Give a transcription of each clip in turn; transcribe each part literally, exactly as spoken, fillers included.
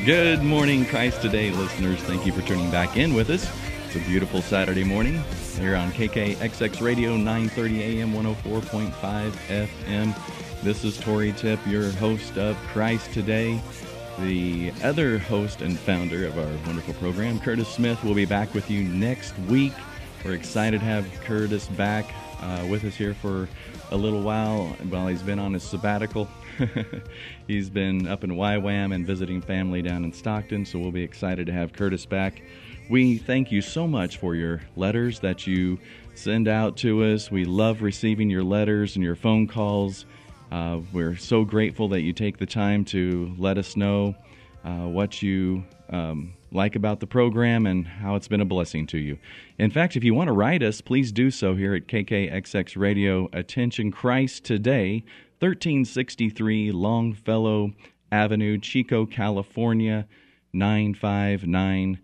Good morning, Christ Today listeners. Thank you for tuning back in with us. It's a beautiful Saturday morning here on K K X X Radio, nine thirty A M, one oh four point five F M. This is Tori Tipp, your host of Christ Today. The other host and founder of our wonderful program, Curtis Smith, will be back with you next week. We're excited to have Curtis back uh, with us here for a little while while he's been on his sabbatical. He's been up in Y WAM and visiting family down in Stockton, so we'll be excited to have Curtis back. We thank you so much for your letters that you send out to us. We love receiving your letters and your phone calls. Uh, we're so grateful that you take the time to let us know uh, what you um, like about the program and how it's been a blessing to you. In fact, if you want to write us, please do so here at K K X X Radio. Attention Christ Today, thirteen sixty-three Longfellow Avenue, Chico, California, nine five nine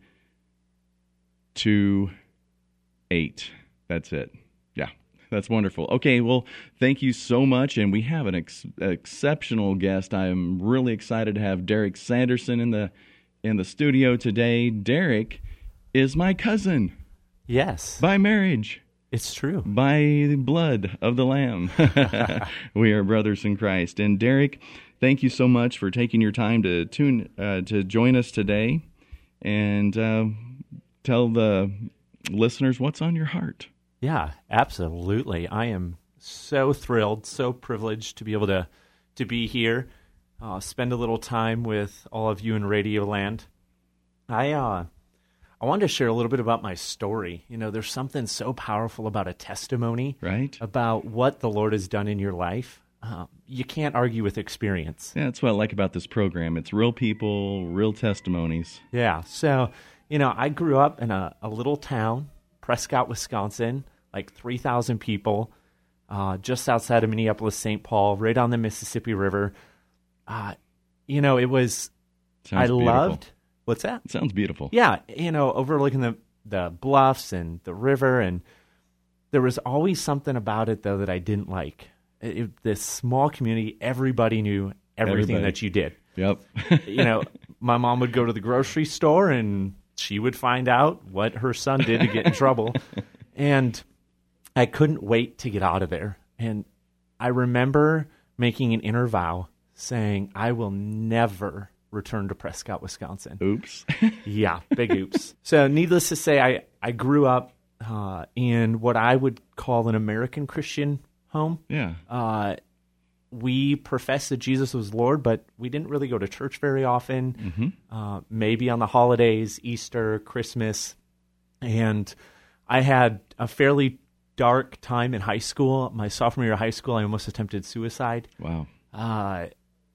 two eight. That's it. Yeah, that's wonderful. Okay, well, thank you so much, and we have an ex- exceptional guest. I'm really excited to have Derek Sanderson in the in the studio today. Derek is my cousin. Yes. By marriage. It's true. By the blood of the Lamb. We are brothers in Christ. And Derek, thank you so much for taking your time to tune uh, to join us today and uh, tell the listeners what's on your heart. Yeah, absolutely. I am so thrilled, so privileged to be able to to be here, uh, spend a little time with all of you in Radio Land. I uh, I wanted to share a little bit about my story. You know, there's something so powerful about a testimony, right? About what the Lord has done in your life. Uh, you can't argue with experience. Yeah, that's what I like about this program. It's real people, real testimonies. Yeah, so, you know, I grew up in a, a little town, Prescott, Wisconsin, like three thousand people, uh, just outside of Minneapolis, Saint Paul, right on the Mississippi River. Uh, you know, it was, Sounds I beautiful. loved, what's that? It sounds beautiful. Yeah, you know, overlooking the, the bluffs and the river, and there was always something about it, though, that I didn't like. It, it, this small community, everybody knew everything Everybody. that you did. Yep. You know, my mom would go to the grocery store, and she would find out what her son did to get in trouble. And I couldn't wait to get out of there. And I remember making an inner vow saying, I will never return to Prescott, Wisconsin. Oops. Yeah, big oops. So needless to say, I, I grew up uh, in what I would call an American Christian home. Yeah. Uh, we professed that Jesus was Lord, but we didn't really go to church very often. Mm-hmm. Uh, maybe on the holidays, Easter, Christmas. And I had a fairly dark time in high school. My sophomore year of high school, I almost attempted suicide. Wow. Uh,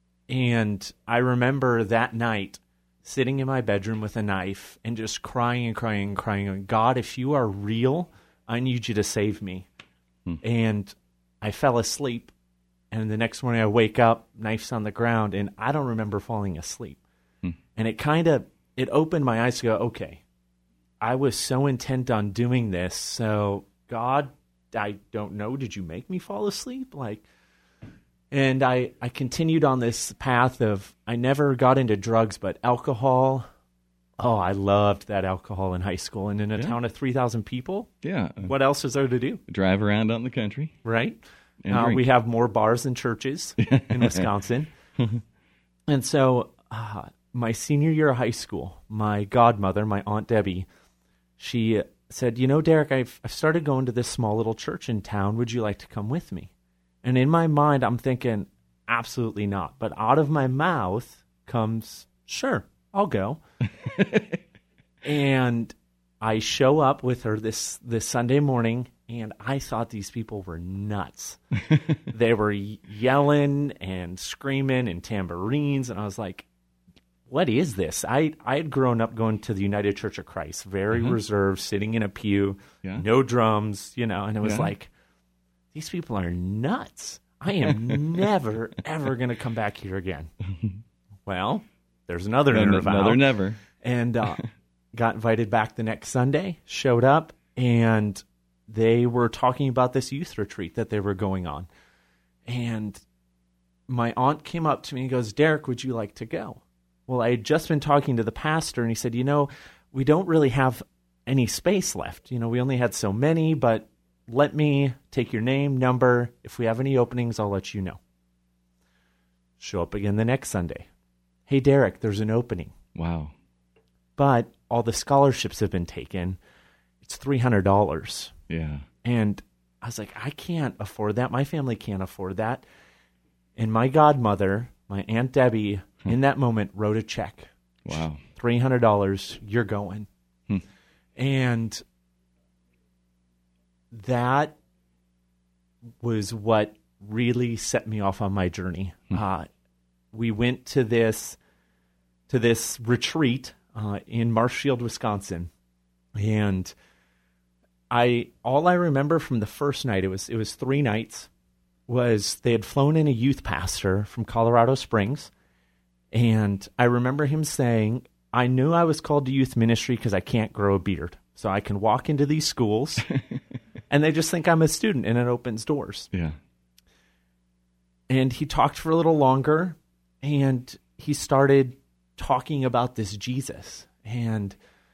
and I remember that night sitting in my bedroom with a knife and just crying and crying and crying. And God, if you are real, I need you to save me. Hmm. And I fell asleep. And the next morning I wake up, knife's on the ground, and I don't remember falling asleep. Hmm. And it kind of, it opened my eyes to go, okay, I was so intent on doing this. So God, I don't know, did you make me fall asleep? Like, and I, I continued on this path of, I never got into drugs, but alcohol. Oh, I loved that alcohol in high school. And in a Yeah. town of three thousand people, Yeah. what else is there to do? Drive around out in the country. Right? And Uh, drink. we have more bars than churches in Wisconsin. And so uh, my senior year of high school, my godmother, my Aunt Debbie, she said, you know, Derek, I've, I've started going to this small little church in town. Would you like to come with me? And in my mind, I'm thinking, absolutely not. But out of my mouth comes, sure, I'll go. And I show up with her this, this Sunday morning, and I thought these people were nuts. They were yelling and screaming and tambourines, and I was like, what is this? I, I had grown up going to the United Church of Christ, very Uh-huh. reserved, sitting in a pew, Yeah. no drums, you know, and it was Yeah. like, these people are nuts. I am never, ever going to come back here again. Well, there's another An- inner vow. Another never. And uh, got invited back the next Sunday, showed up, and they were talking about this youth retreat that they were going on. And my aunt came up to me and goes, Derek, would you like to go? well, I had just been talking to the pastor, and he said, you know, we don't really have any space left. You know, we only had so many, but let me take your name, number. If we have any openings, I'll let you know. Show up again the next Sunday. Hey, Derek, there's an opening. Wow. But all the scholarships have been taken. It's three hundred dollars. Yeah. And I was like, I can't afford that. My family can't afford that. And my godmother, my Aunt Debbie, hmm. in that moment wrote a check. Wow. three hundred dollars, you're going. Hmm. And that was what really set me off on my journey. Hmm. Uh, we went to this to this retreat uh, in Marshfield, Wisconsin, and I all I remember from the first night, it was it was three nights, was they had flown in a youth pastor from Colorado Springs, and I remember him saying, I knew I was called to youth ministry because I can't grow a beard, so I can walk into these schools, and they just think I'm a student, and it opens doors. Yeah. And he talked for a little longer, and he started talking about this Jesus, and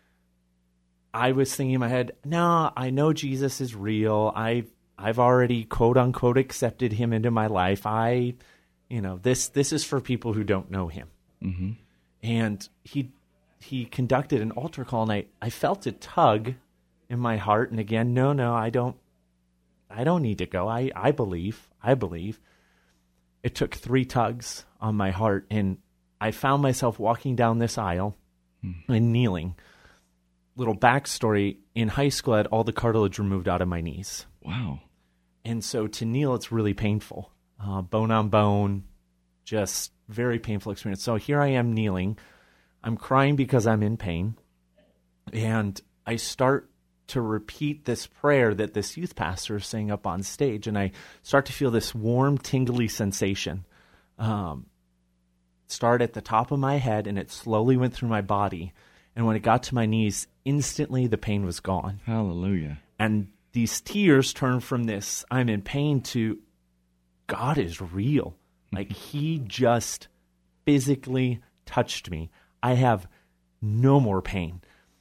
I was thinking in my head, no, I know Jesus is real. I've, I've already, quote unquote, accepted him into my life. I, you know, this, this is for people who don't know him. Mm-hmm. And he, he conducted an altar call, and I, I felt a tug in my heart. And again, no, no, I don't, I don't need to go. I, I believe, I believe. It took three tugs on my heart, and I found myself walking down this aisle mm. and kneeling. Little backstory, in high school, I had all the cartilage removed out of my knees. Wow. And so to kneel, it's really painful. Uh, bone on bone, just very painful experience. So here I am kneeling. I'm crying because I'm in pain. And I start to repeat this prayer that this youth pastor is saying up on stage. And I start to feel this warm, tingly sensation. Um, start at the top of my head, and it slowly went through my body. And when it got to my knees, instantly the pain was gone. Hallelujah. And these tears turned from this, I'm in pain, to God is real. Like, he just physically touched me. I have no more pain.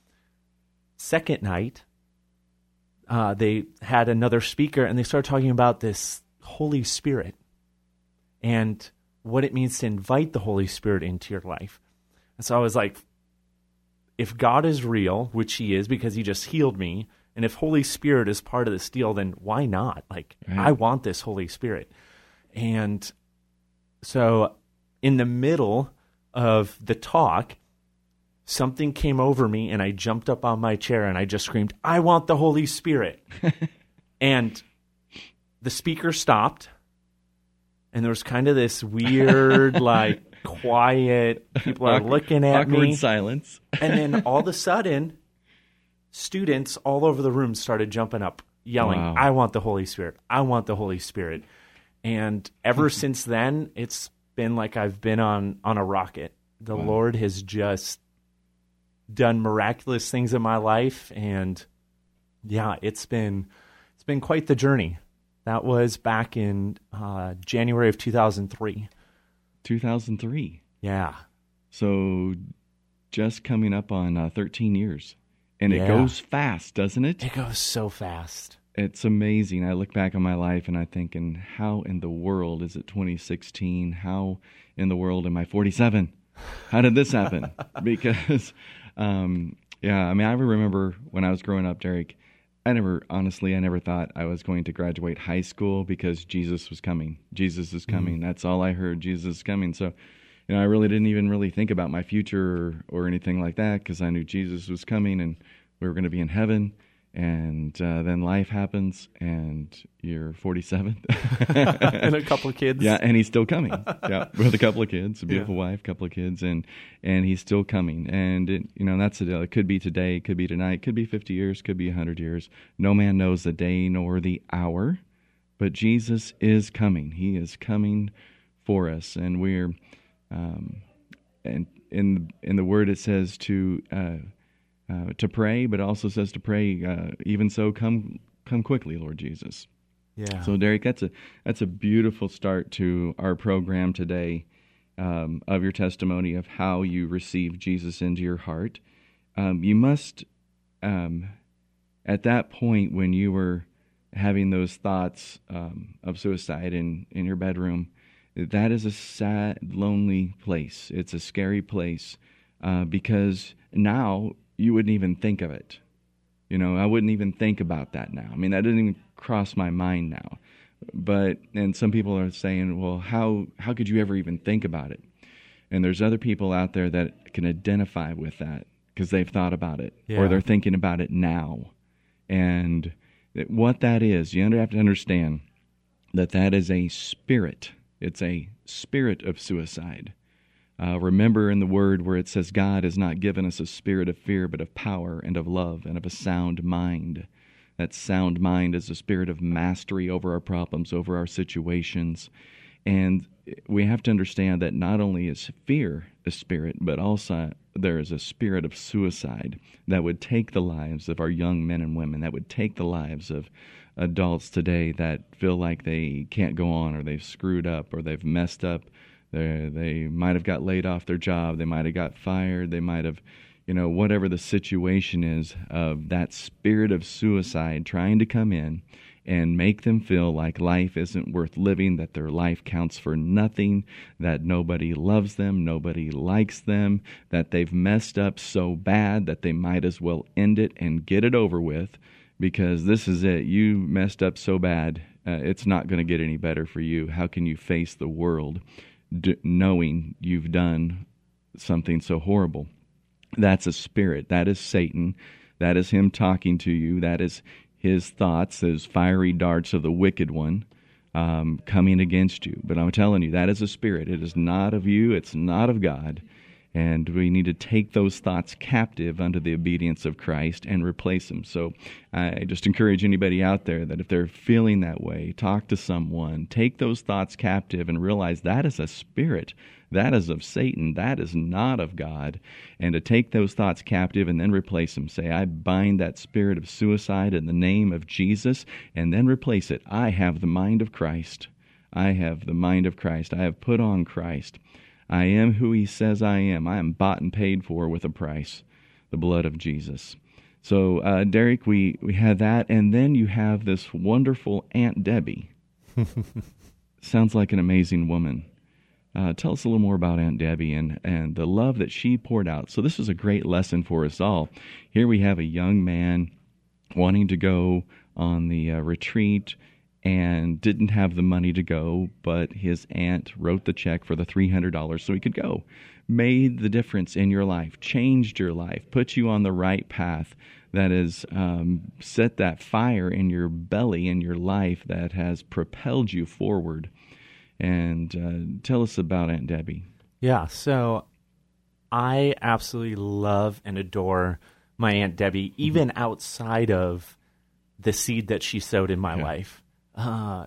Second night, uh, they had another speaker, and they started talking about this Holy Spirit and what it means to invite the Holy Spirit into your life. And so I was like, if God is real, which he is because he just healed me, and if Holy Spirit is part of this deal, then why not? Like, right. I want this Holy Spirit. And so in the middle of the talk, something came over me, and I jumped up on my chair, and I just screamed, I want the Holy Spirit. And the speaker stopped, and there was kind of this weird, like, quiet, people are looking at awkward me. Awkward silence. And then all of a sudden, students all over the room started jumping up, yelling, wow. I want the Holy Spirit. I want the Holy Spirit. And ever since then, it's been like I've been on, on a rocket. The wow. Lord has just done miraculous things in my life. And yeah, it's been it's been quite the journey. That was back in uh, January of two thousand three. two thousand three. Yeah. So just coming up on uh, thirteen years. And it yeah. goes fast, doesn't it? It goes so fast. It's amazing. I look back on my life and I think, and how in the world is it twenty sixteen? How in the world am I forty-seven? How did this happen? Because, um, yeah, I mean, I remember when I was growing up, Derek, I never, honestly, I never thought I was going to graduate high school because Jesus was coming. Jesus is coming. Mm-hmm. That's all I heard. Jesus is coming. So, you know, I really didn't even really think about my future or, or anything like that because I knew Jesus was coming and we were going to be in heaven. And uh, then life happens and you're forty-seven. And a couple of kids. Yeah, and he's still coming. Yeah, with a couple of kids, a beautiful yeah. wife, a couple of kids, and and he's still coming. And, it, you know, that's the deal. It could be today, it could be tonight, it could be fifty years, could be one hundred years. No man knows the day nor the hour, but Jesus is coming. He is coming for us. And we're, um, and in, in the Word it says to... Uh, Uh, to pray, but also says to pray, uh, even so, come come quickly, Lord Jesus. Yeah. So, Derek, that's a that's a beautiful start to our program today. um, of your testimony of how you received Jesus into your heart, um, you must, um, at that point when you were having those thoughts um, of suicide in, in your bedroom, that is a sad, lonely place. It's a scary place uh, because now you wouldn't even think of it. You know, I wouldn't even think about that now. I mean, that didn't even cross my mind now. But, and some people are saying, well, how, how could you ever even think about it? And there's other people out there that can identify with that because they've thought about it, yeah. or they're thinking about it now. And what that is, you have to understand that that is a spirit. It's a spirit of suicide. Uh, remember in the Word where it says God has not given us a spirit of fear, but of power and of love and of a sound mind. That sound mind is a spirit of mastery over our problems, over our situations. And we have to understand that not only is fear a spirit, but also there is a spirit of suicide that would take the lives of our young men and women, that would take the lives of adults today that feel like they can't go on, or they've screwed up, or they've messed up. They they might have got laid off their job. They might have got fired. They might have, you know, whatever the situation is, of that spirit of suicide trying to come in and make them feel like life isn't worth living, that their life counts for nothing, that nobody loves them, nobody likes them, that they've messed up so bad that they might as well end it and get it over with, because this is it. You messed up so bad, uh, it's not going to get any better for you. How can you face the world d- knowing you've done something so horrible? That's a spirit. That is Satan. That is him talking to you. That is his thoughts, those fiery darts of the wicked one um, coming against you. But I'm telling you, that is a spirit. It is not of you. It's not of God. And we need to take those thoughts captive under the obedience of Christ and replace them. So I just encourage anybody out there that if they're feeling that way, talk to someone, take those thoughts captive and realize that is a spirit. That is of Satan. That is not of God. And to take those thoughts captive and then replace them. Say, I bind that spirit of suicide in the name of Jesus, and then replace it. I have the mind of Christ. I have the mind of Christ. I have put on Christ. I am who he says I am. I am bought and paid for with a price, the blood of Jesus. So, uh, Derek, we, we had that, and then you have this wonderful Aunt Debbie. Sounds like an amazing woman. Uh, tell us a little more about Aunt Debbie and, and the love that she poured out. So this is a great lesson for us all. Here we have a young man wanting to go on the uh, retreat and didn't have the money to go, but his aunt wrote the check for the three hundred dollars so he could go. Made the difference in your life, changed your life, put you on the right path that has um, set that fire in your belly, in your life, that has propelled you forward. And uh, tell us about Aunt Debbie. Yeah, so I absolutely love and adore my Aunt Debbie, even mm-hmm. outside of the seed that she sowed in my yeah. life. Uh,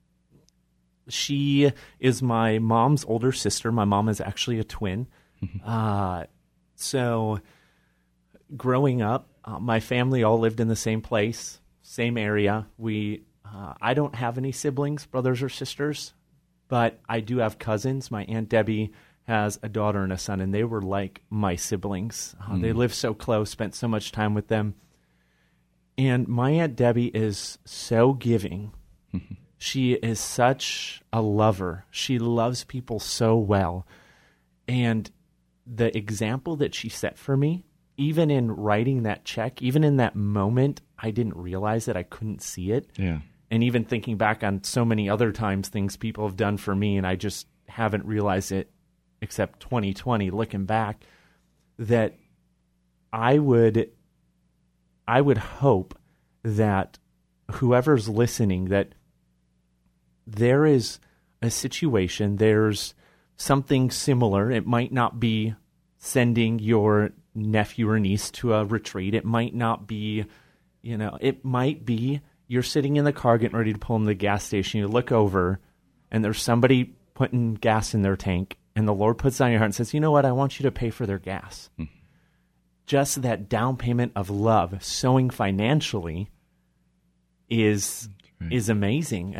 she is my mom's older sister. My mom is actually a twin. Mm-hmm. Uh, so growing up, uh, my family all lived in the same place, same area. We, uh, I don't have any siblings, brothers or sisters. But I do have cousins. My Aunt Debbie has a daughter and a son, and they were like my siblings. Uh, mm. They lived so close, spent so much time with them. And my Aunt Debbie is so giving. She is such a lover. She loves people so well. And the example that she set for me, even in writing that check, even in that moment, I didn't realize that I couldn't see it. Yeah. And even thinking back on so many other times, things people have done for me, and I just haven't realized it, except twenty twenty, looking back, that I would, I would hope that whoever's listening, that there is a situation, there's something similar. It might not be sending your nephew or niece to a retreat. It might not be, you know, it might be you're sitting in the car getting ready to pull in the gas station. You look over, and there's somebody putting gas in their tank, and the Lord puts it on your heart and says, you know what, I want you to pay for their gas. Mm. Just that down payment of love, sowing financially, is right. is amazing. Uh,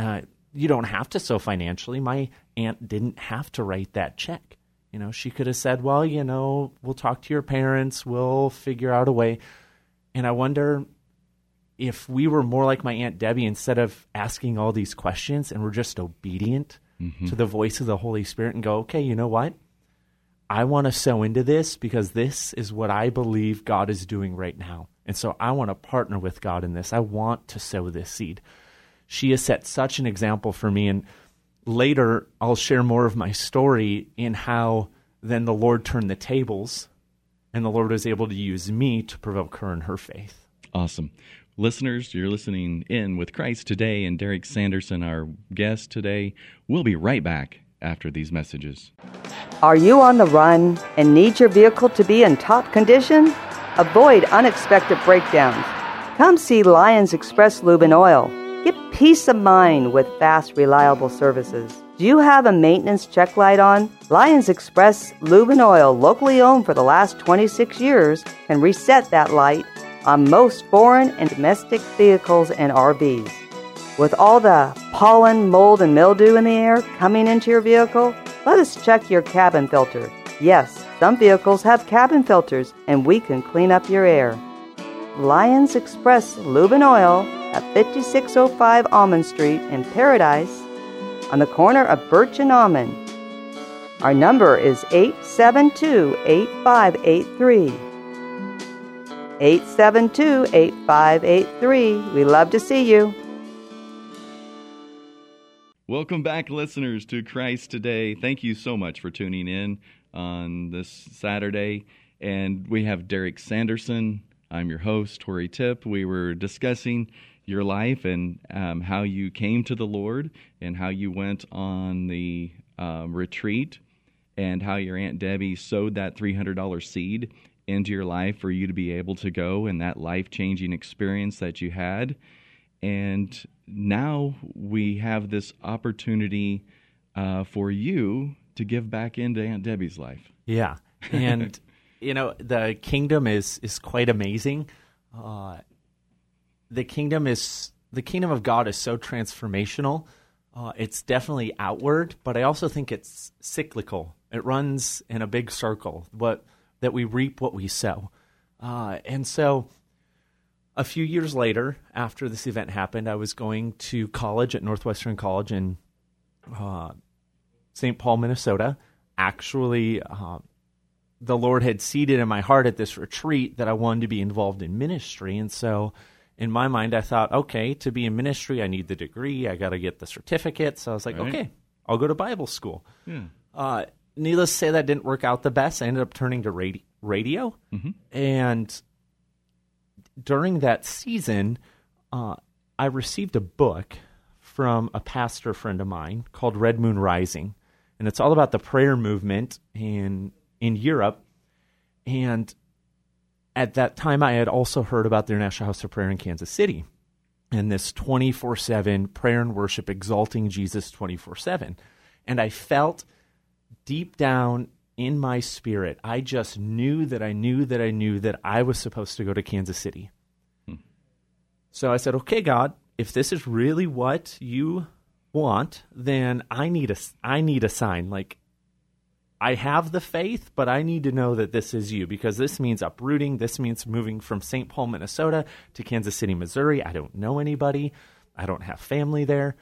you don't have to sow financially. My aunt didn't have to write that check. You know, she could have said, well, you know, we'll talk to your parents. We'll figure out a way. And I wonder if we were more like my Aunt Debbie, instead of asking all these questions, and we're just obedient mm-hmm. to the voice of the Holy Spirit and go, okay, you know what? I want to sow into this because this is what I believe God is doing right now. And so I want to partner with God in this. I want to sow this seed. She has set such an example for me. And later, I'll share more of my story in how then the Lord turned the tables and the Lord was able to use me to provoke her in her faith. Awesome. Listeners, you're listening in with Christ Today and Derek Sanderson, our guest today. We'll be right back after these messages. Are you on the run and need your vehicle to be in top condition? Avoid unexpected breakdowns. Come see Lions Express Lube and Oil. Get peace of mind with fast, reliable services. Do you have a maintenance check light on? Lions Express Lube and Oil, locally owned for the last twenty-six years, can reset that light on most foreign and domestic vehicles and R Vs. With all the pollen, mold, and mildew in the air coming into your vehicle, let us check your cabin filter. Yes, some vehicles have cabin filters, and we can clean up your air. Lions Express Lube and Oil at fifty-six oh five Almond Street in Paradise on the corner of Birch and Almond. Our number is eight seven two, eight five eight three. eight seven two, eight five eight three. We love to see you. Welcome back, listeners, to Christ Today. Thank you so much for tuning in on this Saturday. And we have Derek Sanderson. I'm your host, Tori Tipp. We were discussing your life and um, how you came to the Lord and how you went on the um, retreat and how your Aunt Debbie sowed that three hundred dollars seed into your life for you to be able to go and that life-changing experience that you had. And now we have this opportunity uh, for you to give back into Aunt Debbie's life. Yeah. And, you know, the kingdom is, is quite amazing. Uh, the kingdom is, the kingdom of God is so transformational. Uh, it's definitely outward, but I also think it's cyclical. It runs in a big circle, what, that we reap what we sow. Uh, and so a few years later, after this event happened, I was going to college at Northwestern College in uh, Saint Paul, Minnesota. Actually, uh, the Lord had seeded in my heart at this retreat that I wanted to be involved in ministry. And so in my mind, I thought, okay, to be in ministry, I need the degree. I got to get the certificate. So I was like, right. okay, I'll go to Bible school. Yeah. Uh, needless to say, that didn't work out the best. I ended up turning to radi- radio. Mm-hmm. And during that season, uh, I received a book from a pastor friend of mine called Red Moon Rising. And it's all about the prayer movement in in Europe. And at that time, I had also heard about the International House of Prayer in Kansas City and this twenty-four seven prayer and worship exalting Jesus twenty-four seven. And I felt deep down in my spirit, I just knew that I knew that I knew that I was supposed to go to Kansas City. Hmm. So I said, okay, God, if this is really what you want, then I need a, I need a sign. Like, I have the faith, but I need to know that this is you, because this means uprooting. This means moving from Saint Paul, Minnesota to Kansas City, Missouri. I don't know anybody. I don't have family there.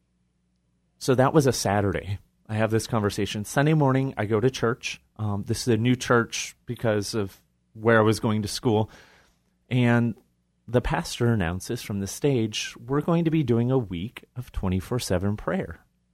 So that was a Saturday. I have this conversation. Sunday morning, I go to church. Um, this is a new church because of where I was going to school. And the pastor announces from the stage, we're going to be doing a week of twenty-four seven prayer.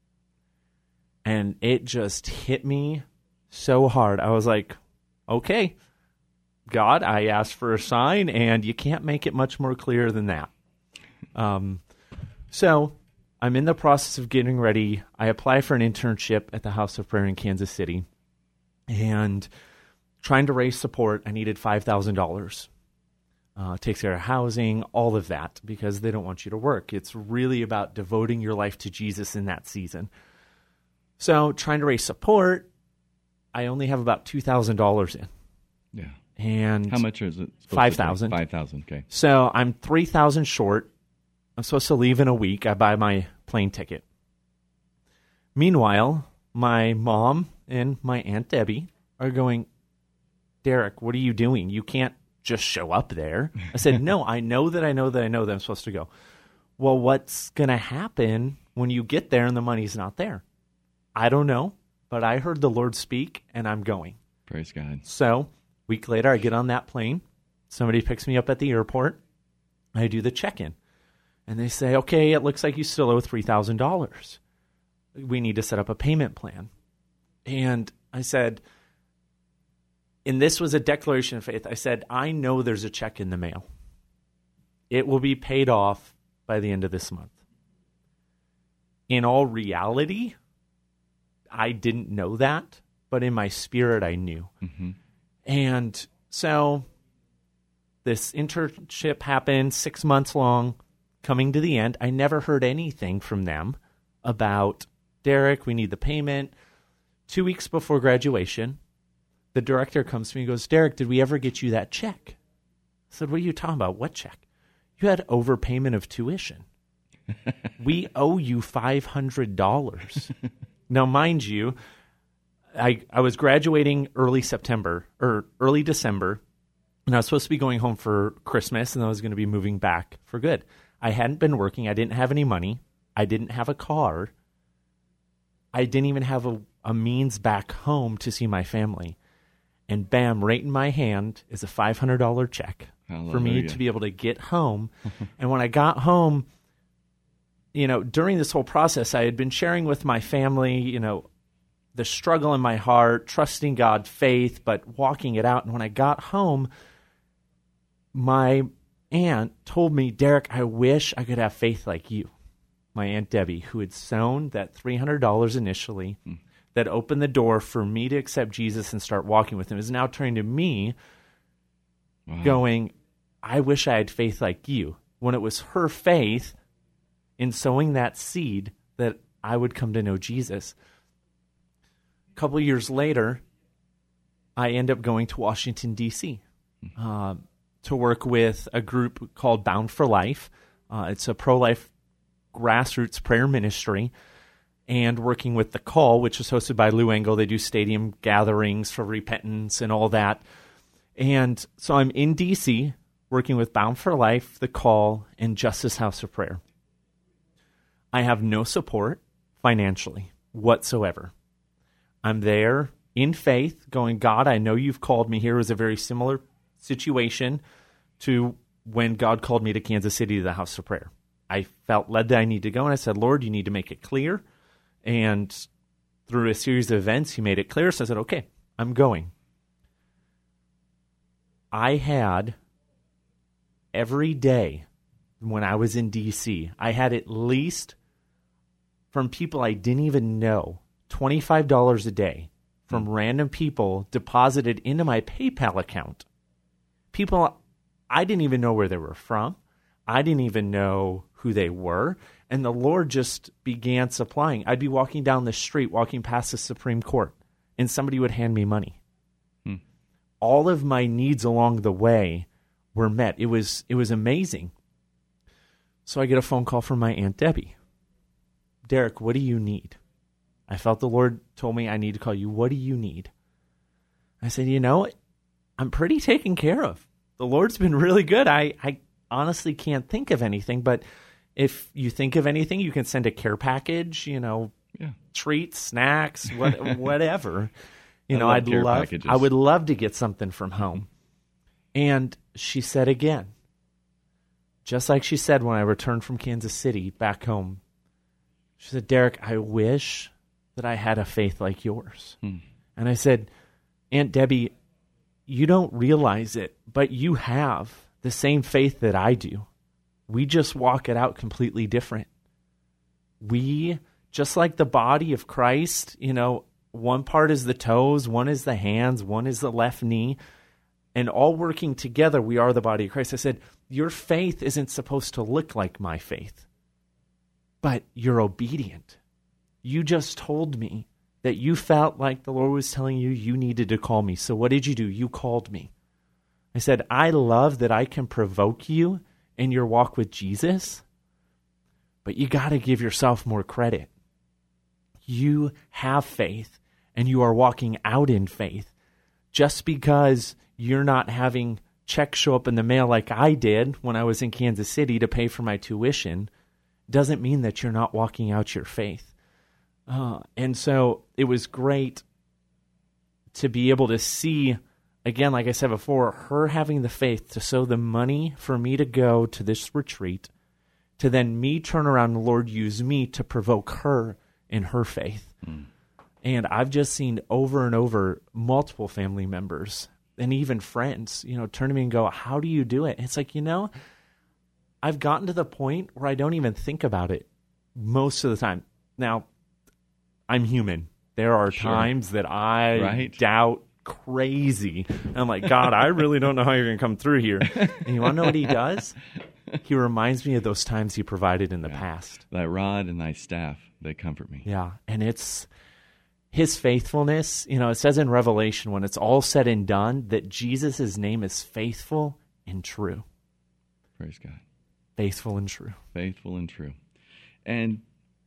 And it just hit me so hard. I was like, okay, God, I asked for a sign, and you can't make it much more clear than that. Um, so I'm in the process of getting ready. I apply for an internship at the House of Prayer in Kansas City, and trying to raise support, I needed five thousand dollars. Uh, takes care of housing, all of that, because they don't want you to work. It's really about devoting your life to Jesus in that season. So trying to raise support, I only have about two thousand dollars in. Yeah. And how much is it? five thousand dollars. five thousand dollars, okay. So I'm three thousand dollars short. I'm supposed to leave in a week. I buy my plane ticket. Meanwhile, my mom and my Aunt Debbie are going, Derek, what are you doing? You can't just show up there. I said, no, I know that I know that I know that I'm supposed to go. Well, what's going to happen when you get there and the money's not there? I don't know, but I heard the Lord speak and I'm going. Praise God. So a week later, I get on that plane. Somebody picks me up at the airport. I do the check-in. And they say, okay, it looks like you still owe three thousand dollars. We need to set up a payment plan. And I said, and this was a declaration of faith. I said, I know there's a check in the mail. It will be paid off by the end of this month. In all reality, I didn't know that, but in my spirit, I knew. Mm-hmm. And so this internship happened, six months long, coming to the end. I never heard anything from them about, Derek, we need the payment. Two weeks before graduation, the director comes to me and goes, Derek, did we ever get you that check? I said, what are you talking about? What check? You had overpayment of tuition. We owe you five hundred dollars. Now, mind you, I, I was graduating early September or early December, and I was supposed to be going home for Christmas, and I was going to be moving back for good. I hadn't been working. I didn't have any money. I didn't have a car. I didn't even have a, a means back home to see my family. And bam, right in my hand is a five hundred dollars check. Hallelujah. For me to be able to get home. And when I got home, you know, during this whole process, I had been sharing with my family, you know, the struggle in my heart, trusting God, faith, but walking it out. And when I got home, my aunt told me, Derek, I wish I could have faith like you. My Aunt Debbie, who had sown that three hundred dollars initially, mm. that opened the door for me to accept Jesus and start walking with him, is now turning to me, wow. going, I wish I had faith like you. When it was her faith in sowing that seed that I would come to know Jesus. A couple of years later, I end up going to Washington, D C mm. uh, to work with a group called Bound for Life. Uh, it's a pro-life grassroots prayer ministry, and working with The Call, which is hosted by Lou Engle. They do stadium gatherings for repentance and all that. And so I'm in D C working with Bound for Life, The Call, and Justice House of Prayer. I have no support financially whatsoever. I'm there in faith going, God, I know you've called me here. It was a very similar situation to when God called me to Kansas City to the House of Prayer. I felt led that I need to go, and I said, Lord, you need to make it clear. And through a series of events, he made it clear. So I said, okay, I'm going. I had every day when I was in D C, I had at least from people I didn't even know, twenty-five dollars a day from mm-hmm. random people deposited into my PayPal account. People I didn't even know where they were from. I didn't even know who they were. And the Lord just began supplying. I'd be walking down the street, walking past the Supreme Court, and somebody would hand me money. Hmm. All of my needs along the way were met. It was it was amazing. So I get a phone call from my Aunt Debbie. Derek, what do you need? I felt the Lord told me I need to call you. What do you need? I said, you know, I'm pretty taken care of. The Lord's been really good. I, I honestly can't think of anything, but if you think of anything, you can send a care package, you know, yeah. treats, snacks, what, whatever. You I know, I'd love, packages. I would love to get something from home. And she said again, just like she said when I returned from Kansas City back home, she said, Derek, I wish that I had a faith like yours. Hmm. And I said, Aunt Debbie, you don't realize it, but you have the same faith that I do. We just walk it out completely different. We, just like the body of Christ, you know, one part is the toes, one is the hands, one is the left knee, and all working together, we are the body of Christ. I said, your faith isn't supposed to look like my faith, but you're obedient. You just told me that you felt like the Lord was telling you you needed to call me. So what did you do? You called me. I said, I love that I can provoke you in your walk with Jesus, but you got to give yourself more credit. You have faith, and you are walking out in faith. Just because you're not having checks show up in the mail like I did when I was in Kansas City to pay for my tuition doesn't mean that you're not walking out your faith. Uh, and so it was great to be able to see, again, like I said before, her having the faith to sow the money for me to go to this retreat, to then me turn around and the Lord use me to provoke her in her faith. Mm. And I've just seen over and over multiple family members and even friends, you know, turn to me and go, how do you do it? And it's like, you know, I've gotten to the point where I don't even think about it most of the time. Now, I'm human. There are sure. times that I right. doubt crazy. And I'm like, God, I really don't know how you're going to come through here. And you want to know what he does? He reminds me of those times he provided in the yeah. past. Thy rod and thy staff, they comfort me. Yeah, and it's his faithfulness. You know, it says in Revelation, when it's all said and done, that Jesus' name is faithful and true. Praise God. Faithful and true. Faithful and true. And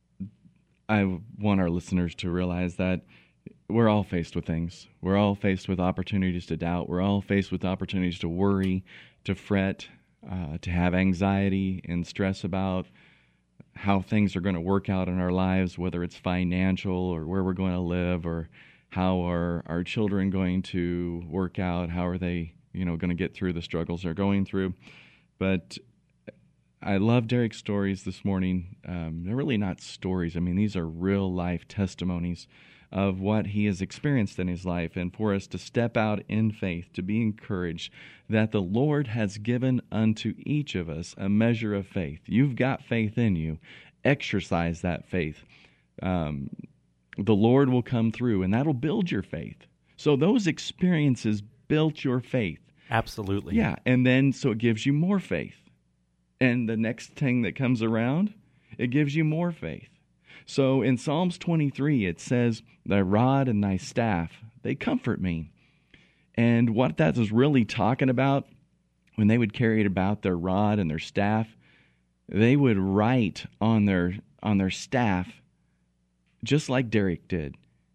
I want our listeners to realize that we're all faced with things. We're all faced with opportunities to doubt. We're all faced with opportunities to worry, to fret, uh, to have anxiety and stress about how things are going to work out in our lives, whether it's financial or where we're going to live or how are our children going to work out, how are they, you know, going to get through the struggles they're going through. But I love Derek's stories this morning. Um, they're really not stories. I mean, these are real life testimonies of what he has experienced in his life, and for us to step out in faith, to be encouraged that the Lord has given unto each of us a measure of faith. You've got faith in you. Exercise that faith. Um, the Lord will come through, and that'll build your faith. So those experiences built your faith. Absolutely. Yeah, and then so it gives you more faith. And the next thing that comes around, it gives you more faith. So in Psalms twenty-three, it says, thy rod and thy staff, they comfort me. And what that is really talking about, when they would carry it about their rod and their staff, they would write on their on their staff, just like Derek did,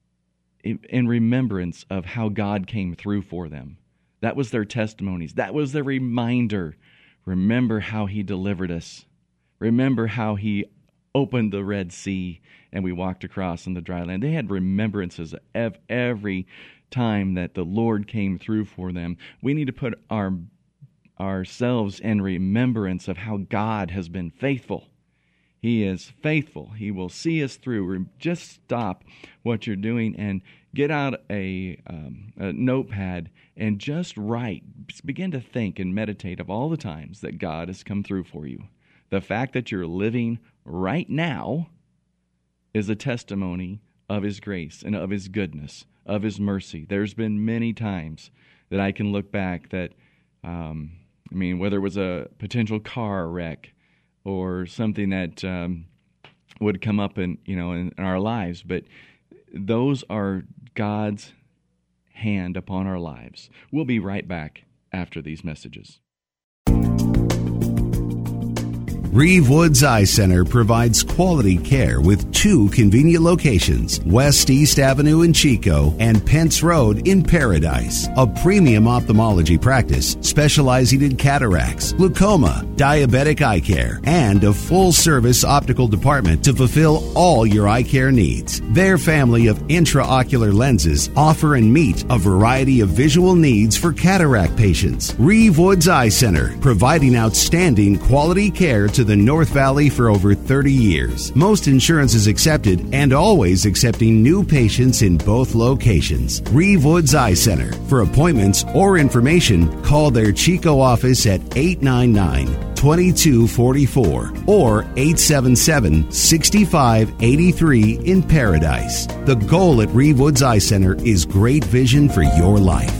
in remembrance of how God came through for them. That was their testimonies. That was their reminder. Remember how he delivered us. Remember how he opened the Red Sea and we walked across on the dry land. They had remembrances of every time that the Lord came through for them. We need to put our ourselves in remembrance of how God has been faithful. He is faithful. He will see us through. Just stop what you're doing and get out a, um, a notepad and just write. Begin to think and meditate of all the times that God has come through for you. The fact that you're living right now is a testimony of his grace and of his goodness, of his mercy. There's been many times that I can look back that, um, I mean, whether it was a potential car wreck or something that um, would come up in, you know, in, in our lives, but those are God's hand upon our lives. We'll be right back after these messages. Reeve Woods Eye Center provides quality care with two convenient locations, West East Avenue in Chico and Pence Road in Paradise. A premium ophthalmology practice specializing in cataracts, glaucoma, diabetic eye care, and a full-service optical department to fulfill all your eye care needs. Their family of intraocular lenses offer and meet a variety of visual needs for cataract patients. Reeve Woods Eye Center, providing outstanding quality care to the North Valley for over thirty years. Most insurance is accepted and always accepting new patients in both locations. Reeve Woods Eye Center. For appointments or information, call their Chico office at eight nine nine, two two four four or eight seven seven, six five eight three in Paradise. The goal at Reeve Woods Eye Center is great vision for your life.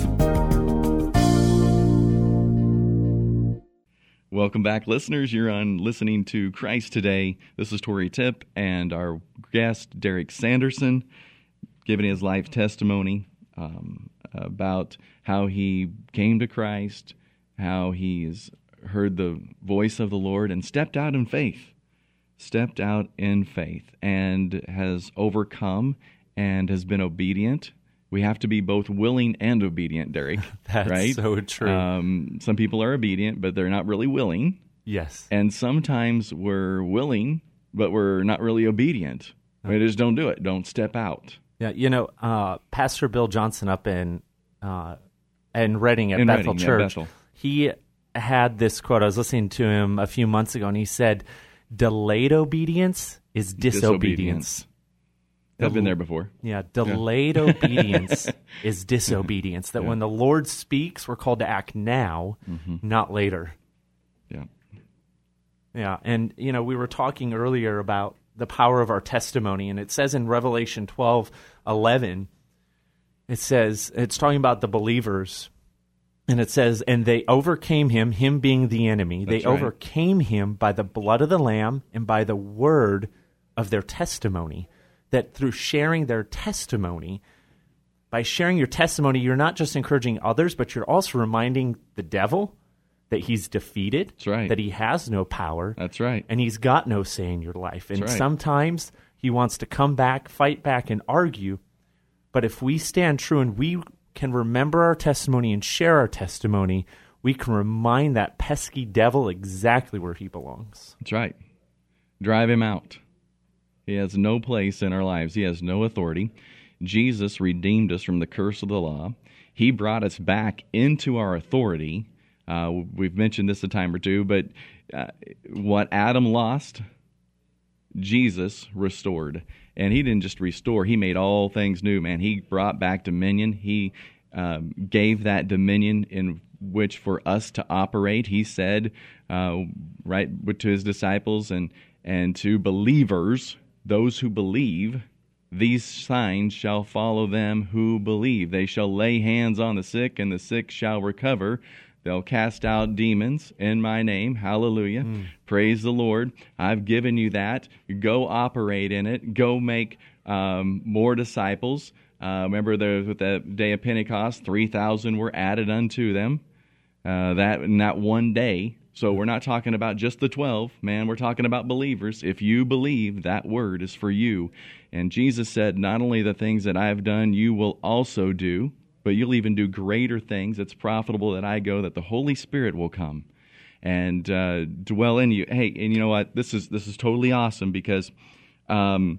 Welcome back, listeners. You're on listening to Christ Today. This is Tori Tipp and our guest, Derek Sanderson, giving his life testimony um, about how he came to Christ, how he's heard the voice of the Lord and stepped out in faith. stepped out in faith and has overcome and has been obedient. We have to be both willing and obedient, Derek. That's right? so true. Um, some people are obedient, but they're not really willing. Yes. And sometimes we're willing, but we're not really obedient. We just don't do it. Don't step out. Yeah, you know, uh, Pastor Bill Johnson up in uh, in Reading at In Bethel Reading, yeah, Church, Bethel. he had this quote. I was listening to him a few months ago, and he said, "Delayed obedience is disobedience." I've been there before. Yeah, delayed yeah. obedience is disobedience. That yeah. when the Lord speaks, we're called to act now, mm-hmm. not later. Yeah. Yeah, and, you know, we were talking earlier about the power of our testimony, and it says in Revelation twelve eleven, it says, it's talking about the believers, and it says, and they overcame him, him being the enemy. That's they right. overcame him by the blood of the Lamb and by the word of their testimony. That through sharing their testimony, by sharing your testimony, you're not just encouraging others, but you're also reminding the devil that he's defeated, That's right. that he has no power. That's right. And he's got no say in your life. And That's right. sometimes he wants to come back, fight back, and argue. But if we stand true and we can remember our testimony and share our testimony, we can remind that pesky devil exactly where he belongs. That's right. Drive him out. He has no place in our lives. He has no authority. Jesus redeemed us from the curse of the law. He brought us back into our authority. Uh, we've mentioned this a time or two, but uh, what Adam lost, Jesus restored. And he didn't just restore. He made all things new, man. He brought back dominion. He um, gave that dominion in which for us to operate. He said, uh, right, to his disciples and, and to believers, those who believe, these signs shall follow them who believe. They shall lay hands on the sick, and the sick shall recover. They'll cast out demons in my name. Hallelujah. Mm. Praise the Lord. I've given you that. Go operate in it. Go make um, more disciples. Uh, remember there, with the day of Pentecost, three thousand were added unto them. Uh, that in that one day. So we're not talking about just the twelve, man. We're talking about believers. If you believe, that word is for you. And Jesus said, not only the things that I have done, you will also do, but you'll even do greater things. It's profitable that I go, that the Holy Spirit will come and uh, dwell in you. Hey, and you know what? This is this is totally awesome because um,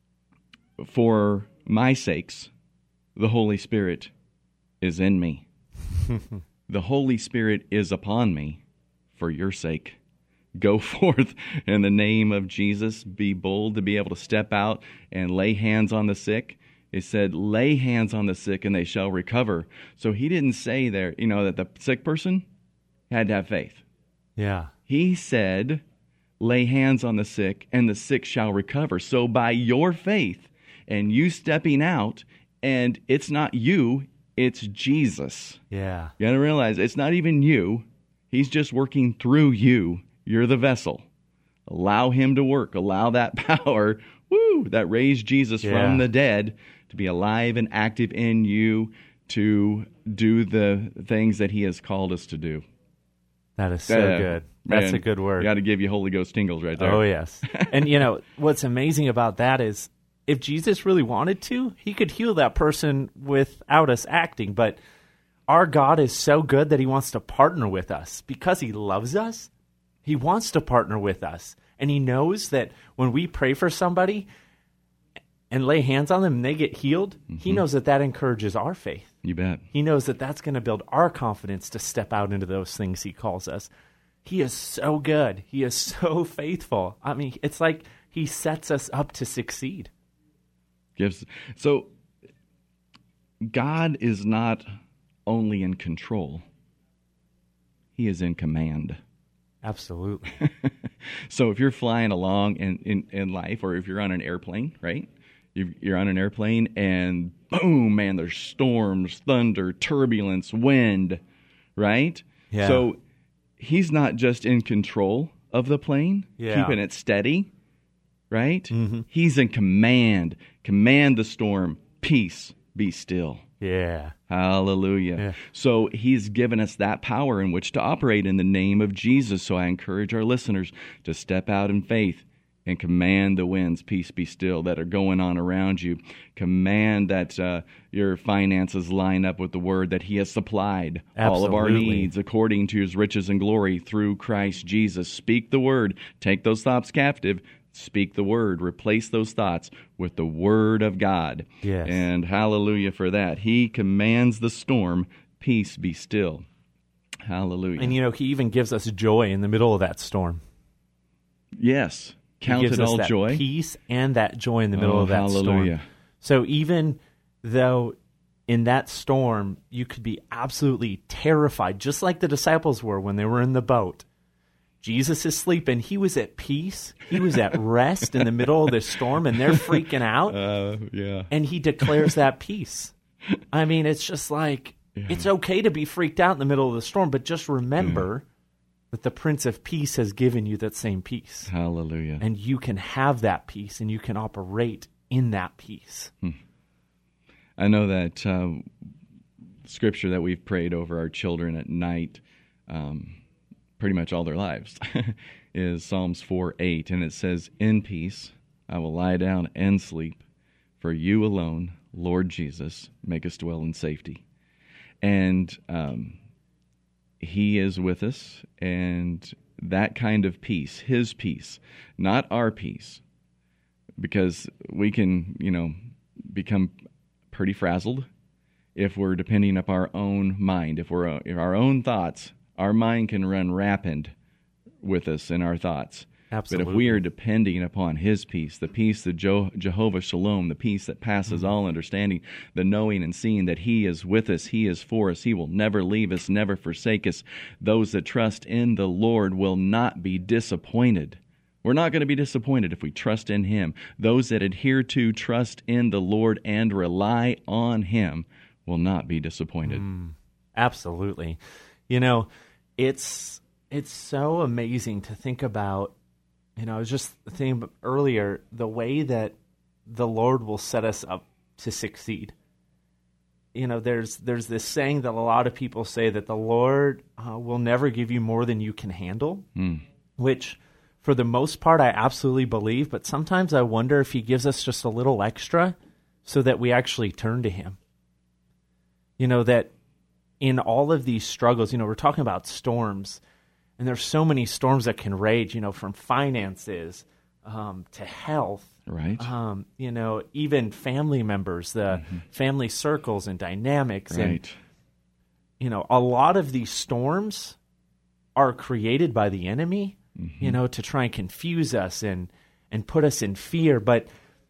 for my sakes, the Holy Spirit is in me. The Holy Spirit is upon me. For your sake, go forth in the name of Jesus. Be bold to be able to step out and lay hands on the sick. It said, lay hands on the sick and they shall recover. So he didn't say there, you know, that the sick person had to have faith. Yeah. He said, lay hands on the sick and the sick shall recover. So by your faith and you stepping out, and it's not you, it's Jesus. Yeah. You got to realize it's not even you. He's just working through you. You're the vessel. Allow him to work. Allow that power, woo, that raised Jesus yeah. from the dead to be alive and active in you to do the things that he has called us to do. That is so uh, good. That's man, a good word. Got to give you Holy Ghost tingles right there. Oh, yes. And, you know, what's amazing about that is if Jesus really wanted to, he could heal that person without us acting, but our God is so good that he wants to partner with us. Because he loves us, he wants to partner with us. And he knows that when we pray for somebody and lay hands on them and they get healed, mm-hmm. he knows that that encourages our faith. You bet. He knows that that's going to build our confidence to step out into those things he calls us. He is so good. He is so faithful. I mean, it's like he sets us up to succeed. Gives So God is not only in control, he is in command. Absolutely. So if you're flying along in, in, in life, or if you're on an airplane, right? You're, you're on an airplane and boom, man, there's storms, thunder, turbulence, wind, right? Yeah. So he's not just in control of the plane, yeah. keeping it steady, right? Mm-hmm. He's in command. Command the storm. Peace, be still. Yeah. Hallelujah. Yeah. So he's given us that power in which to operate in the name of Jesus. So I encourage our listeners to step out in faith and command the winds, peace be still, that are going on around you. Command that uh, your finances line up with the word that he has supplied all of our Absolutely. needs according to his riches and glory through Christ Jesus. Speak the word. Take those thoughts captive. Speak the word. Replace those thoughts with the word of God. Yes. And hallelujah for that. He commands the storm, peace be still. Hallelujah. And, you know, he even gives us joy in the middle of that storm. Yes. Count he gives it us all that joy. peace and that joy in the middle Oh, of that hallelujah. storm. So even though in that storm you could be absolutely terrified, just like the disciples were when they were in the boat, Jesus is sleeping. He was at peace. He was at rest in the middle of this storm, and they're freaking out. Uh, yeah. And he declares that peace. I mean, it's just like, yeah. It's okay to be freaked out in the middle of the storm, but just remember yeah. that the Prince of Peace has given you that same peace. Hallelujah. And you can have that peace, and you can operate in that peace. Hmm. I know that uh, scripture that we've prayed over our children at night, um, pretty much all their lives, is Psalms four eight, and it says, "In peace I will lie down and sleep, for you alone, Lord Jesus, make us dwell in safety." And um, he is with us, and that kind of peace, his peace, not our peace, because we can, you know, become pretty frazzled if we're depending up our own mind, if we're if our own thoughts. Our mind can run rapid with us in our thoughts. Absolutely. But if we are depending upon his peace, the peace, the Jo- Jehovah Shalom, the peace that passes mm-hmm. all understanding, the knowing and seeing that he is with us, he is for us, he will never leave us, never forsake us. Those that trust in the Lord will not be disappointed. We're not going to be disappointed if we trust in him. Those that adhere to trust in the Lord and rely on him will not be disappointed. Mm, absolutely. You know, It's it's so amazing to think about. You know, I was just thinking earlier, the way that the Lord will set us up to succeed. You know, there's there's this saying that a lot of people say that the Lord uh, will never give you more than you can handle, mm. which for the most part I absolutely believe, but sometimes I wonder if he gives us just a little extra so that we actually turn to him. You know, that in all of these struggles, you know, we're talking about storms, and there's so many storms that can rage, you know, from finances um, to health. Right. Um, you know, even family members, the mm-hmm. family circles and dynamics. Right. And, you know, a lot of these storms are created by the enemy, mm-hmm. you know, to try and confuse us and, and put us in fear. But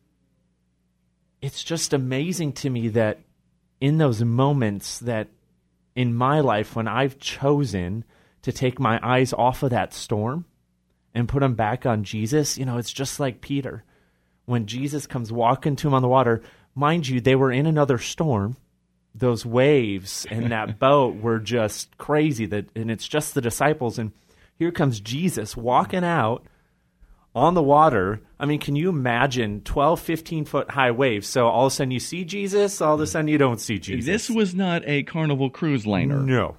it's just amazing to me that in those moments that in my life when I've chosen to take my eyes off of that storm and put them back on Jesus, you know, it's just like Peter. When Jesus comes walking to him on the water, mind you, they were in another storm. Those waves and that boat were just crazy, that, and it's just the disciples. And here comes Jesus walking out on the water. I mean, can you imagine twelve, fifteen-foot high waves? So all of a sudden you see Jesus, all of a sudden you don't see Jesus. This was not a Carnival cruise liner. No.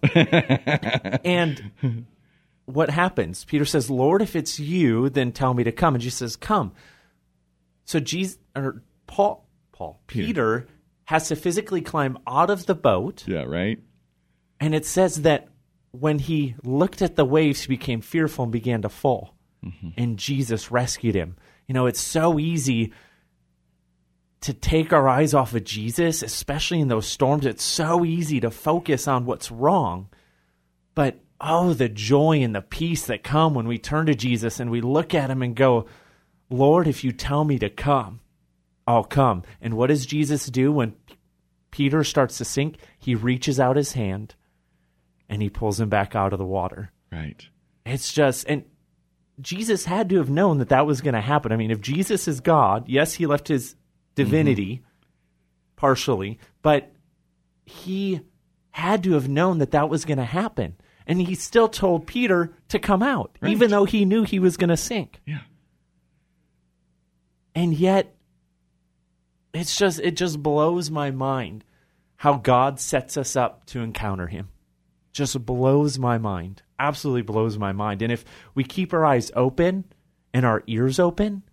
And what happens? Peter says, "Lord, if it's you, then tell me to come." And Jesus says, "Come." So Jesus, or Paul, Paul, Peter, Peter has to physically climb out of the boat. Yeah, right. And it says that when he looked at the waves, he became fearful and began to fall. Mm-hmm. And Jesus rescued him. You know, it's so easy to take our eyes off of Jesus, especially in those storms. It's so easy to focus on what's wrong. But, oh, the joy and the peace that come when we turn to Jesus and we look at him and go, "Lord, if you tell me to come, I'll come." And what does Jesus do when Peter starts to sink? He reaches out his hand and he pulls him back out of the water. Right. It's just, and Jesus had to have known that that was going to happen. I mean, if Jesus is God, yes, he left his divinity mm-hmm. partially, but he had to have known that that was going to happen. And he still told Peter to come out, right. even though he knew he was going to sink. Yeah. And yet, it's just it just blows my mind how God sets us up to encounter him. Just blows my mind. Absolutely blows my mind. And if we keep our eyes open and our ears open,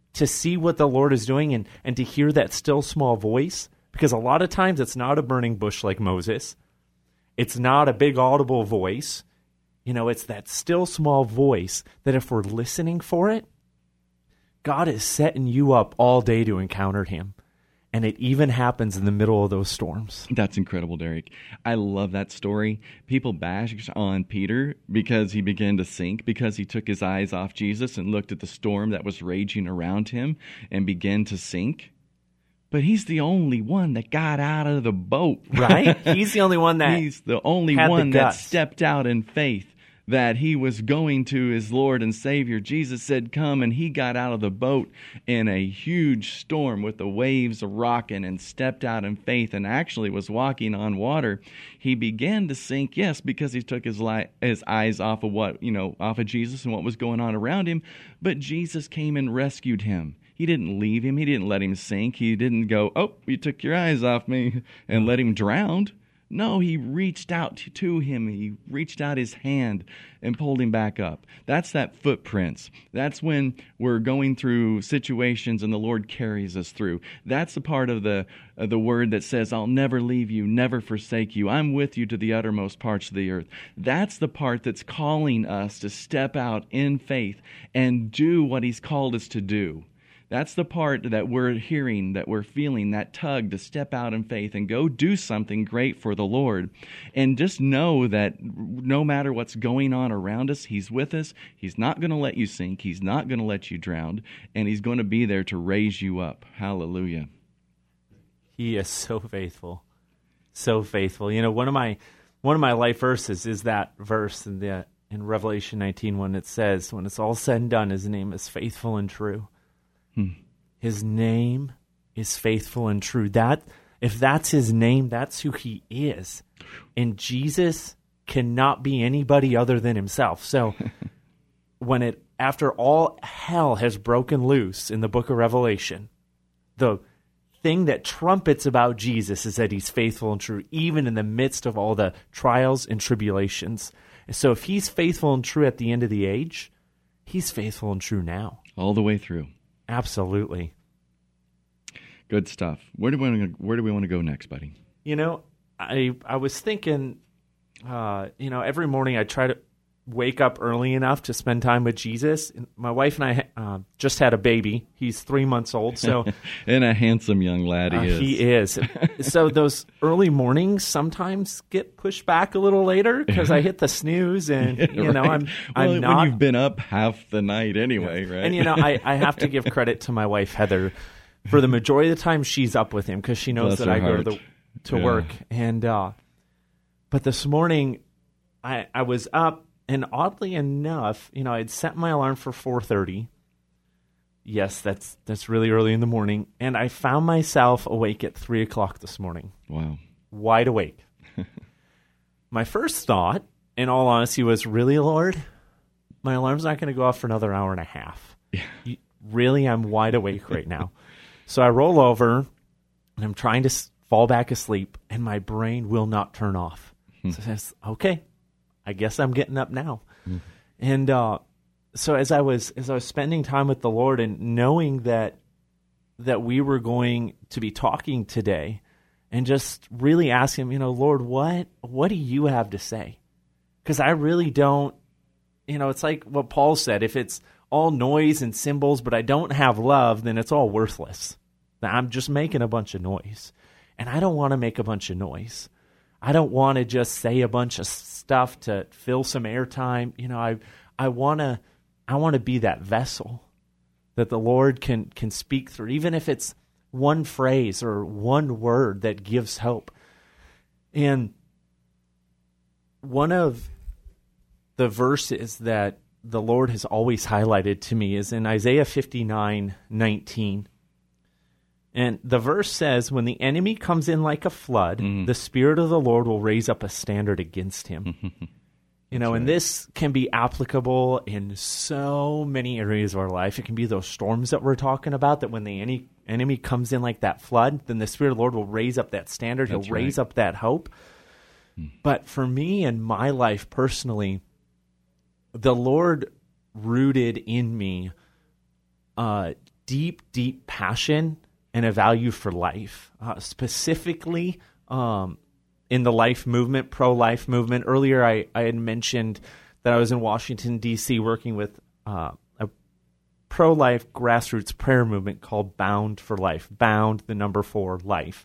to see what the Lord is doing and, and to hear that still small voice, because a lot of times it's not a burning bush like Moses. It's not a big audible voice. You know, it's that still small voice that if we're listening for it, God is setting you up all day to encounter him. And it even happens in the middle of those storms. That's incredible, Derek. I love that story. People bash on Peter because he began to sink, because he took his eyes off Jesus and looked at the storm that was raging around him and began to sink. But he's the only one that got out of the boat. Right? He's the only one that He's the only had one the that guts. stepped out in faith, that he was going to his Lord and Savior. Jesus said, come, and he got out of the boat in a huge storm with the waves rocking and stepped out in faith and actually was walking on water. He began to sink, yes, because he took his li- his eyes off of what, you know, off of Jesus and what was going on around him, but Jesus came and rescued him. He didn't leave him. He didn't let him sink. He didn't go, oh, you took your eyes off me, and let him drown. No, he reached out to him. He reached out his hand and pulled him back up. That's that footprints. That's when we're going through situations and the Lord carries us through. That's the part of the of the word that says, I'll never leave you, never forsake you. I'm with you to the uttermost parts of the earth. That's the part that's calling us to step out in faith and do what he's called us to do. That's the part that we're hearing, that we're feeling, that tug to step out in faith and go do something great for the Lord. And just know that no matter what's going on around us, he's with us. He's not going to let you sink. He's not going to let you drown. And he's going to be there to raise you up. Hallelujah. He is so faithful. So faithful. You know, one of my one of my life verses is that verse in the in Revelation nineteen when it says, when it's all said and done, his name is faithful and true. Hmm. His name is faithful and true. That if that's his name, that's who he is. And Jesus cannot be anybody other than himself. So when it after all hell has broken loose in the book of Revelation, the thing that trumpets about Jesus is that he's faithful and true, even in the midst of all the trials and tribulations. And so if he's faithful and true at the end of the age, he's faithful and true now. All the way through. Absolutely. Good stuff. Where do we want to, where do we want to go next, buddy? You know, I I was thinking, uh, you know, every morning I try to wake up early enough to spend time with Jesus. My wife and I uh, just had a baby. He's three months old, so and a handsome young lad he uh, is. He is. So those early mornings sometimes get pushed back a little later because I hit the snooze, and yeah, you know right. I'm well, I'm not. When you've been up half the night anyway, right? And you know I, I have to give credit to my wife Heather. For the majority of the time, she's up with him because she knows Bless that I her go heart. to the to Yeah. work. And uh, but this morning, I I was up. And oddly enough, you know, I'd set my alarm for four thirty. Yes, that's that's really early in the morning. And I found myself awake at three o'clock this morning. Wow. Wide awake. My first thought, in all honesty, was, really, Lord? My alarm's not going to go off for another hour and a half. Yeah. You, really, I'm wide awake right now. So I roll over, and I'm trying to s- fall back asleep, and my brain will not turn off. So it says, okay. I guess I'm getting up now. Mm. And uh, so as I was as I was spending time with the Lord and knowing that that we were going to be talking today, and just really asking him, you know, Lord, what what do you have to say? Because I really don't, you know, it's like what Paul said, if it's all noise and symbols, but I don't have love, then it's all worthless. I'm just making a bunch of noise. And I don't want to make a bunch of noise. I don't want to just say a bunch of stuff to fill some airtime. You know, I I want to I want to be that vessel that the Lord can can speak through, even if it's one phrase or one word that gives hope. And one of the verses that the Lord has always highlighted to me is in Isaiah fifty-nine nineteen. And the verse says, when the enemy comes in like a flood, mm. the Spirit of the Lord will raise up a standard against him. You know, and right. This can be applicable in so many areas of our life. It can be those storms that we're talking about, that when the any, enemy comes in like that flood, then the Spirit of the Lord will raise up that standard. That's He'll right. raise up that hope. Mm. But for me in my life personally, the Lord rooted in me uh deep, deep passion and a value for life, uh, specifically um, in the life movement, pro-life movement. Earlier, I, I had mentioned that I was in Washington, D C, working with uh, a pro-life grassroots prayer movement called Bound for Life, Bound, the number four, life.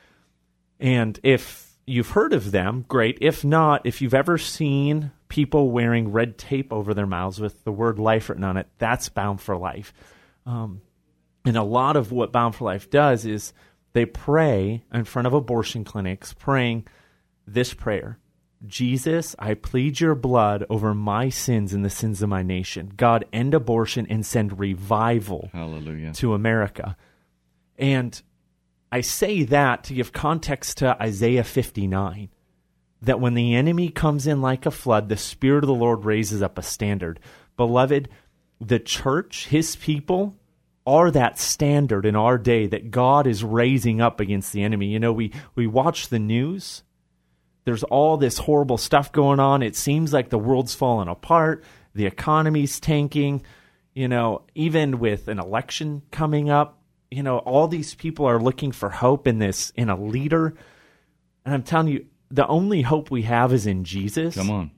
And if you've heard of them, great. If not, if you've ever seen people wearing red tape over their mouths with the word life written on it, that's Bound for Life. Um, and a lot of what Bound for Life does is they pray in front of abortion clinics, praying this prayer: Jesus, I plead your blood over my sins and the sins of my nation. God, end abortion and send revival Hallelujah. To America. And I say that to give context to Isaiah fifty-nine, that when the enemy comes in like a flood, the Spirit of the Lord raises up a standard. Beloved, the church, his people, are that standard in our day that God is raising up against the enemy. You know, we, we watch the news. There's all this horrible stuff going on. It seems like the world's falling apart. The economy's tanking. You know, even with an election coming up, you know, all these people are looking for hope in this, in a leader. And I'm telling you, the only hope we have is in Jesus. Come on.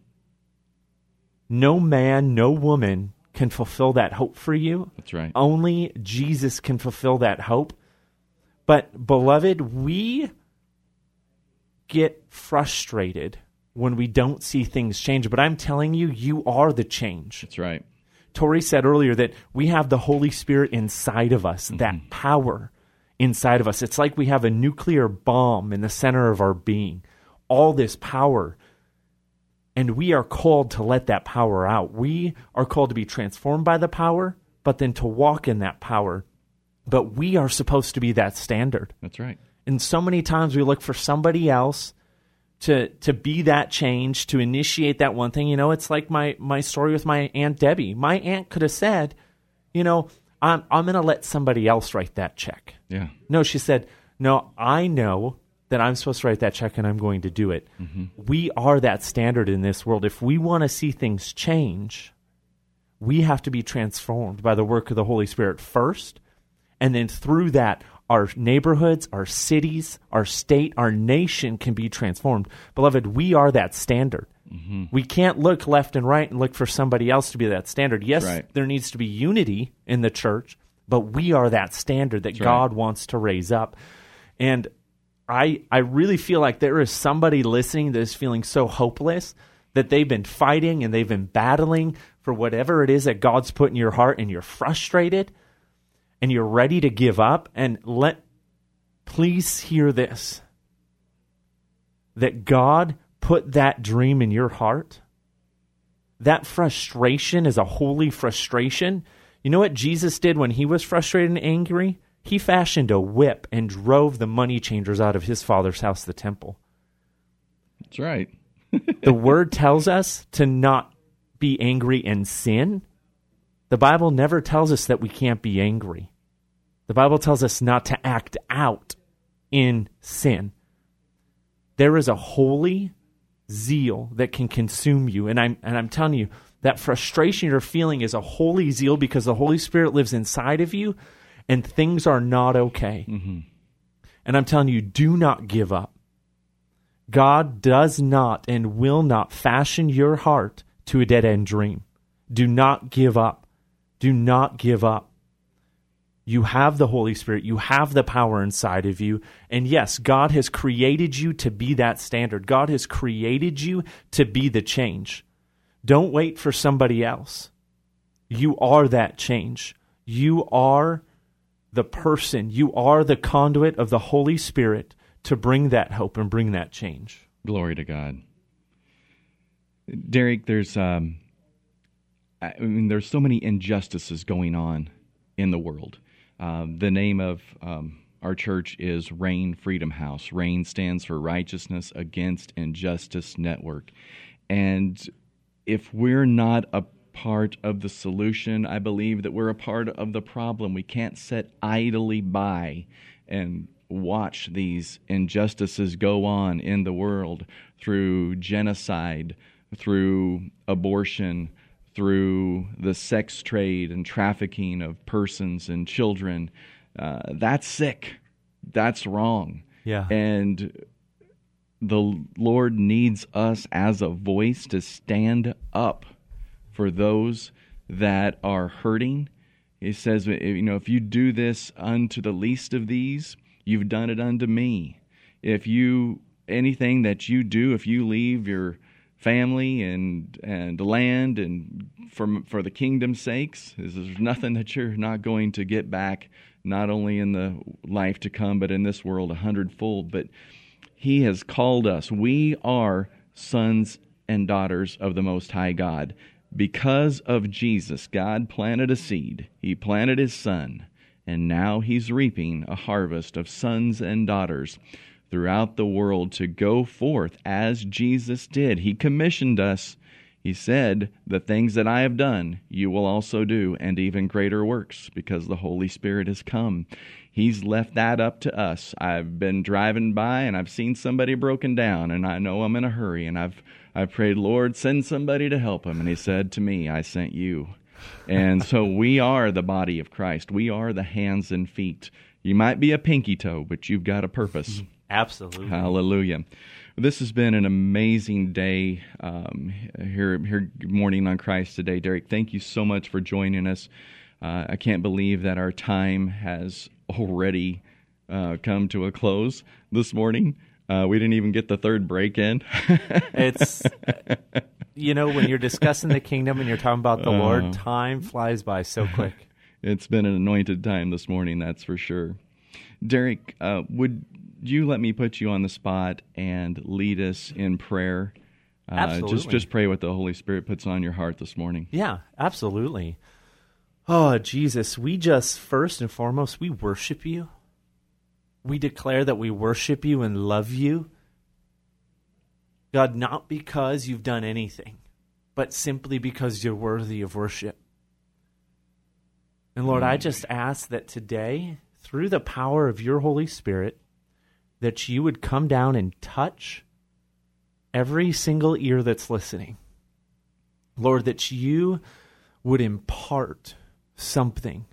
No man, no woman can fulfill that hope for you. That's right. Only Jesus can fulfill that hope. But, beloved, we get frustrated when we don't see things change. But I'm telling you, you are the change. That's right. Tori said earlier that we have the Holy Spirit inside of us, mm-hmm. that power inside of us. It's like we have a nuclear bomb in the center of our being, all this power. And we are called to let that power out. We are called to be transformed by the power, but then to walk in that power. But we are supposed to be that standard. That's right. And so many times we look for somebody else to to be that change, to initiate that one thing. You know, it's like my, my story with my Aunt Debbie. My aunt could have said, you know, I'm, I'm going to let somebody else write that check. Yeah. No, she said, no, I know that I'm supposed to write that check and I'm going to do it. Mm-hmm. We are that standard in this world. If we want to see things change, we have to be transformed by the work of the Holy Spirit first. And then through that, our neighborhoods, our cities, our state, our nation can be transformed. Beloved, we are that standard. Mm-hmm. We can't look left and right and look for somebody else to be that standard. Yes, right. There needs to be unity in the church, but we are that standard that That's God right. wants to raise up. And I I really feel like there is somebody listening that is feeling so hopeless that they've been fighting and they've been battling for whatever it is that God's put in your heart, and you're frustrated and you're ready to give up. And let please hear this, that God put that dream in your heart. That frustration is a holy frustration. You know what Jesus did when he was frustrated and angry? He fashioned a whip and drove the money changers out of his father's house, the temple. That's right. The word tells us to not be angry and sin. The Bible never tells us that we can't be angry. The Bible tells us not to act out in sin. There is a holy zeal that can consume you. And I'm, and I'm telling you, that frustration you're feeling is a holy zeal because the Holy Spirit lives inside of you. And things are not okay. Mm-hmm. And I'm telling you, do not give up. God does not and will not fashion your heart to a dead-end dream. Do not give up. Do not give up. You have the Holy Spirit. You have the power inside of you. And yes, God has created you to be that standard. God has created you to be the change. Don't wait for somebody else. You are that change. You are the person, you are the conduit of the Holy Spirit to bring that hope and bring that change. Glory to God. Derek, there's um, I mean, there's so many injustices going on in the world. Um, the name of um, our church is RAIN Freedom House. RAIN stands for Righteousness Against Injustice Network. And if we're not a part of the solution, I believe that we're a part of the problem. We can't sit idly by and watch these injustices go on in the world through genocide, through abortion, through the sex trade and trafficking of persons and children. Uh, that's sick. That's wrong. Yeah. And the Lord needs us as a voice to stand up for those that are hurting. He says, you know, if you do this unto the least of these, you've done it unto me. If you, anything that you do, if you leave your family and and land and for, for the kingdom's sakes, there's nothing that you're not going to get back, not only in the life to come, but in this world a hundredfold. But He has called us. We are sons and daughters of the Most High God. Because of Jesus, God planted a seed. He planted His Son, and now He's reaping a harvest of sons and daughters throughout the world to go forth as Jesus did. He commissioned us. He said, the things that I have done, you will also do, and even greater works, because the Holy Spirit has come. He's left that up to us. I've been driving by, and I've seen somebody broken down, and I know I'm in a hurry, and I've I've prayed, Lord, send somebody to help him. And He said to me, I sent you. And so we are the body of Christ. We are the hands and feet. You might be a pinky toe, but you've got a purpose. Absolutely. Hallelujah. This has been an amazing day um, here, here Morning on Christ Today. Derek, thank you so much for joining us. Uh, I can't believe that our time has already uh, come to a close this morning. Uh, we didn't even get the third break in. It's, you know, when you're discussing the kingdom and you're talking about the uh, Lord, time flies by so quick. It's been an anointed time this morning, that's for sure. Derek, uh, would you let me put you on the spot and lead us in prayer? Uh, Absolutely. Just, just pray what the Holy Spirit puts on your heart this morning. Yeah, absolutely. Oh, Jesus, we just, first and foremost, we worship you. We declare that we worship you and love you. God, not because you've done anything, but simply because you're worthy of worship. And Lord, I just ask that today, through the power of your Holy Spirit, that you would come down and touch every single ear that's listening. Lord, that you would impart something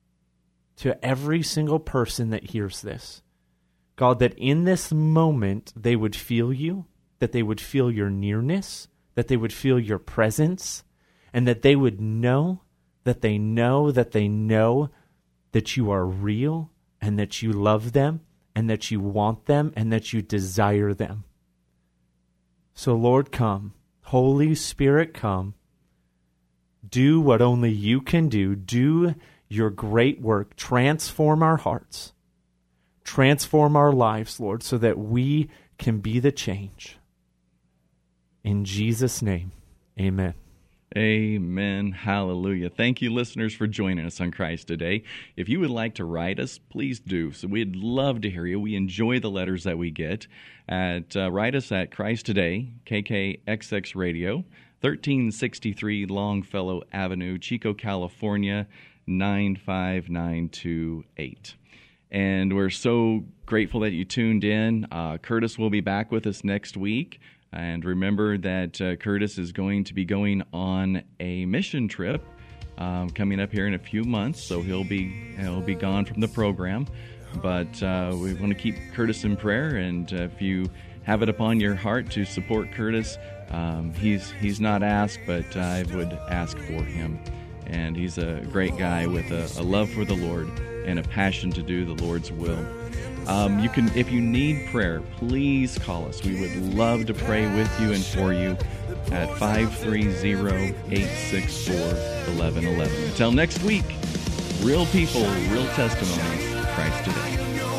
to every single person that hears this. God, that in this moment they would feel you, that they would feel your nearness, that they would feel your presence, and that they would know that they know that they know that you are real and that you love them and that you want them and that you desire them. So Lord, come. Holy Spirit, come. Do what only you can do. Do your great work. Transform our hearts. Transform our lives, Lord, so that we can be the change. In Jesus' name, amen. Amen. Hallelujah. Thank you, listeners, for joining us on Christ Today. If you would like to write us, please do. So we'd love to hear you. We enjoy the letters that we get. At uh, write us at Christ Today, K K X X Radio, thirteen sixty-three Longfellow Avenue, Chico, California, nine five nine two eight. And we're so grateful that you tuned in. Uh, Curtis will be back with us next week. And remember that uh, Curtis is going to be going on a mission trip um, coming up here in a few months, so he'll be he'll be gone from the program. But uh, we want to keep Curtis in prayer, and uh, if you have it upon your heart to support Curtis, um, he's he's not asked, but I would ask for him. And he's a great guy with a, a love for the Lord and a passion to do the Lord's will. Um, you can, if you need prayer, please call us. We would love to pray with you and for you at five three zero, eight six four, one one one one. Until next week, real people, real testimonies, Christ Today.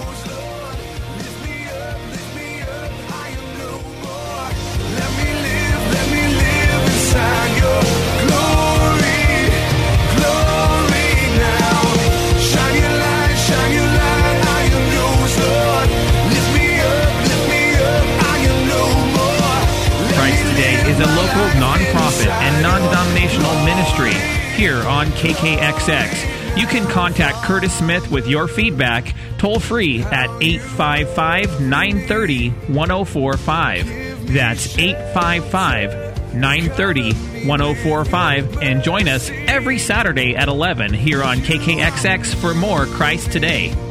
Let me live, let me live inside your glory, glory now. Shine your light, shine your light. Christ Today is a local nonprofit and non-denominational ministry here on K K X X. You can contact Curtis Smith with your feedback toll-free at eight five five, nine three zero, one zero four five. That's eight five five, nine thirty, ten forty-five, and join us every Saturday at eleven here on K K X X for more Christ Today.